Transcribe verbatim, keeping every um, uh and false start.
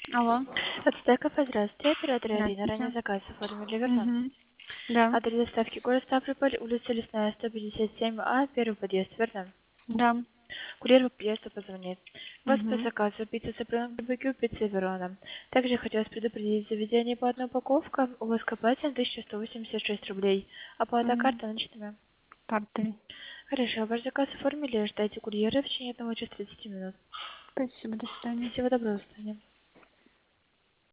Алло. Ацтека, здравствуйте, оператор Арина. Ранее Здравствуйте. заказ оформили, верно? Угу. Да. Адрес доставки город Ставрополь, улица Лесная, сто пятьдесят семь А, первый подъезд, верно? Да. Курьер по подъезду позвонит. У вас по Угу. заказу пицца сопрано барбекю, пицца Верона. Также хотелось предупредить заведение по одной упаковке. У вас оплата тысяча сто восемьдесят шесть рублей. Оплата Угу. карта наличными. Картой. Хорошо, ваш заказ оформили, ждайте курьера в течение одного часа тридцати минут. Спасибо, до свидания. Всего доброго, до свидания.